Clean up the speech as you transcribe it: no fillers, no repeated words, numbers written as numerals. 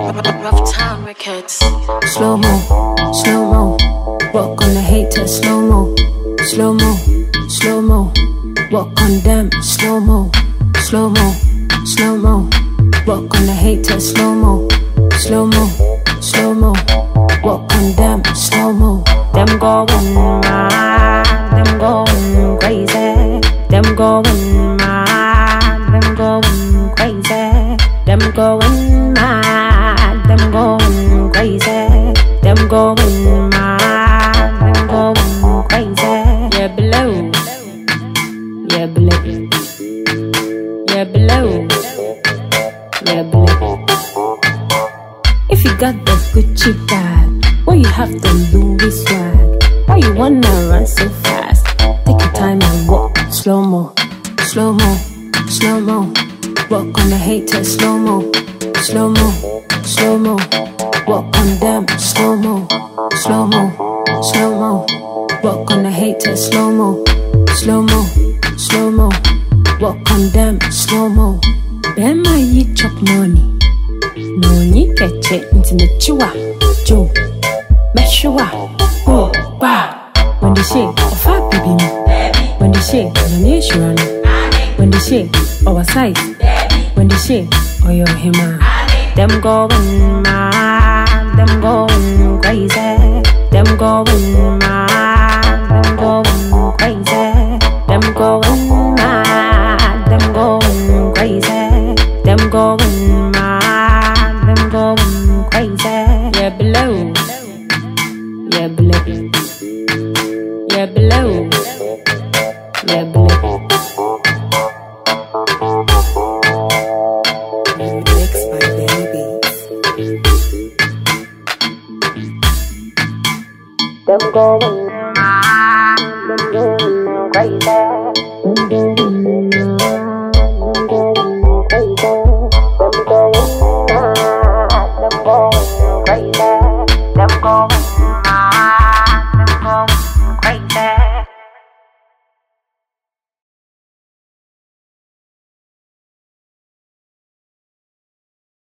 Rough Town Records. Slow mo, walk on the haters. Slow mo, walk on them. Slow mo, walk on the haters. Slow mo, walk on them. Slow mo, them going mad, them going crazy, them going mad, them going crazy, them going mad, them going crazy, them going mad, them going crazy. Yeah, below, yeah, below, yeah, below, yeah, below. If you got the Gucci bag, why you have the Louis swag? Why you wanna run so fast? Take your time and walk slow mo, walk on the haters. Slow mo, walk on them. Slow mo, walk on the haters. Slow mo, walk on them. Slow mo. Bema yi chop money, no ni keche into the chua, Joe, Meshua, oh, wow. When they shake, a fat baby me. When they shake, no need sure. When they shake, our size. When they shake, or your hima. Them going mad, them going crazy. Them going mad, them going crazy. Them going mad, them going crazy. Them going mad, them going crazy. Yeah, below, yeah, below, yeah, below, yeah, below. Mixed by Danny Beats. Them going